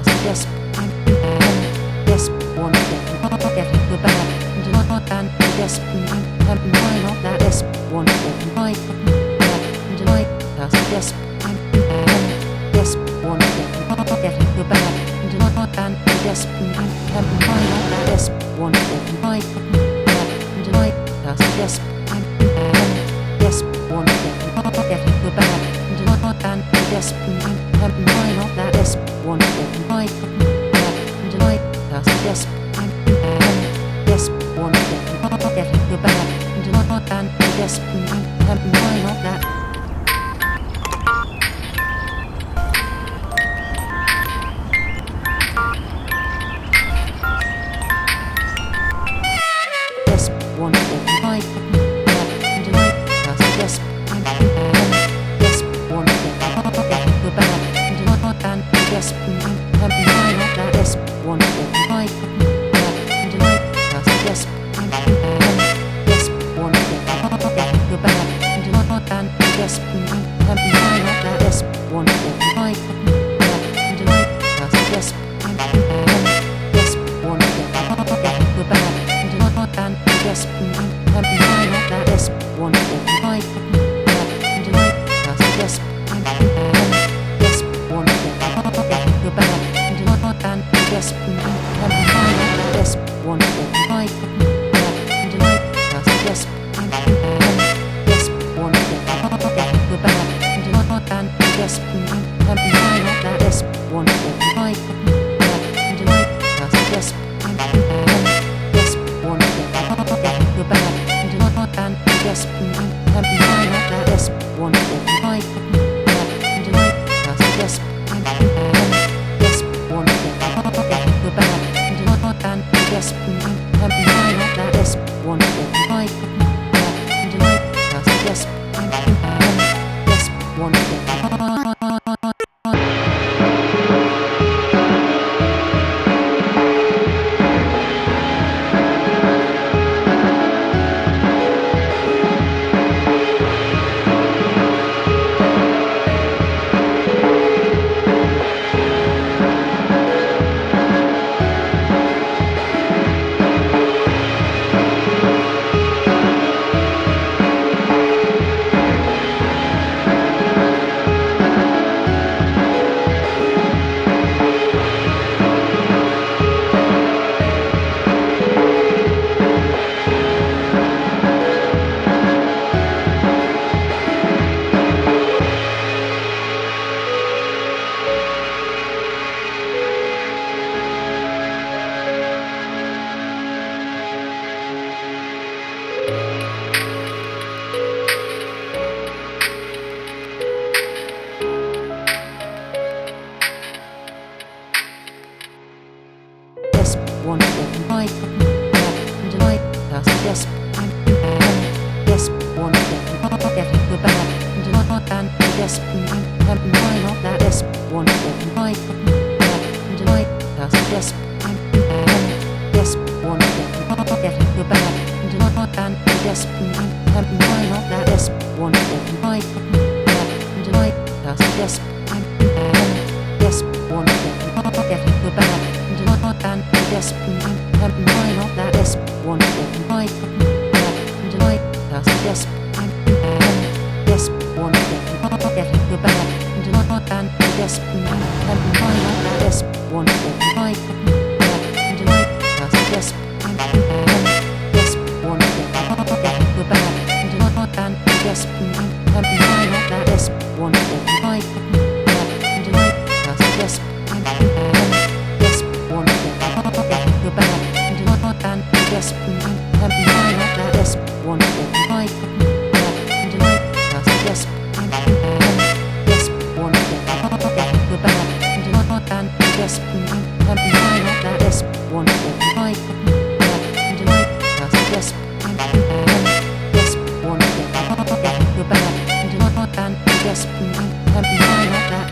yes, I'm yes, one get the bad, and not and yes, I'm why not that yes, one right, and right, yes, I'm yes, one get the bad, and not and yes, I'm why not that yes, one right, and right, yes, I'm yes, one get the bad, and not and yes, I'm why not that yes, one right, and right, yes, I'm yes, one get the bad, and not and yes, I'm why not that. Yes, one right, and right, yes, I'm yes, one get the bad, and not and yes, I'm why not that yes, one right, and right, yes, I'm yes, one get the bad, and not and yes, I'm why not that yes, one right, and right, yes, I'm yes, one get the bad, and not and yes, I'm why not that yes, one right, and right, yes, I'm yes, one get the bad, and not and yes, I'm why not that yes, one right, and right, yes, I'm yes, one get the bad, and not and yes, I'm why not that yes, one right, and right, yes, I'm yes, one get the bad, and not and yes, I'm why not that yes, one right, and right, yes, I'm yes, one get the bad, and not and yes, I'm why not that yes, one right, and right, yes, I'm yes, one yes, one right, and right, yes, I'm yes, one get the bad, and not and yes, I'm why not that yes, one right, and right, yes, I'm yes, one get the bad, and not and yes, I'm why not that yes, one right, and right, yes, I'm yes, one get the bad, and not and yes, I'm why not that yes, one right, and right, yes, I'm yes, one get the bad, and not and yes, I'm why not that yes, one right, and right, yes, I'm yes, one get the bad, and not and yes, I'm why not that yes, one right, and right, yes, I'm yes, one get the bad, and not and yes, I'm why not that yes, one right, and right, yes, I'm yes, one get the bad, and not and yes, I'm why not that yes, one right, and right, yes, I'm yes, one get the bad, and not and yes, I'm why not that.